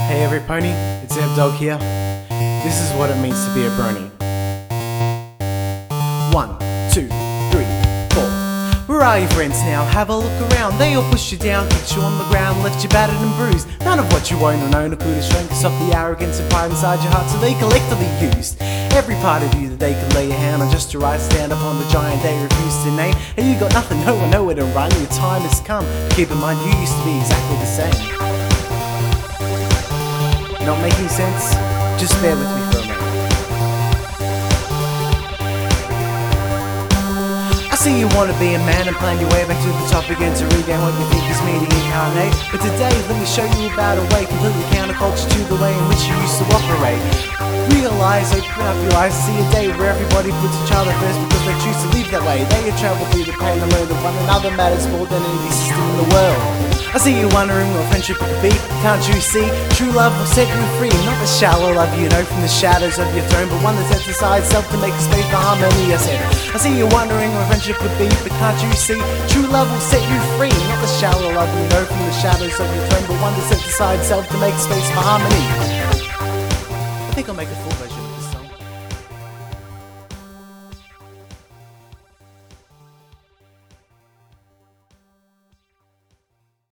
Hey every pony, it's Dog here. This is what it means to be a brony. 1, 2, 3, 4. Where are your friends now? Have a look around. They all push you down, kick you on the ground, left you battered and bruised. None of what you own or known could have shown, cause of the arrogance and pride inside your heart, so they collectively used every part of you that they could lay a hand on, just to rise, stand upon the giant they refused to name. And you got nothing, no one, nowhere to run. Your time has come. Keep in mind, you used to be exactly the same. Not making sense? Just bear with me for a moment. I see you want to be a man and plan your way back to the top again to regain what you think is meaning incarnate. But today, let me show you about a way completely counterculture to the way in which you used to operate. Realize, open up your eyes, see a day where everybody puts each other first because they choose to live that way. They have traveled through the pain and learn that one another matters more than any system in the world. I see you wondering what friendship could be. Can't you see? True love will set you free. Not the shallow love you know from the shadows of your throne, but one that sets aside self to make a space for harmony. I see you wondering what friendship could be, but can't you see? True love will set you free. Not the shallow love you know from the shadows of your throne, but one that sets aside self to make space for harmony. I think I'll make a full version.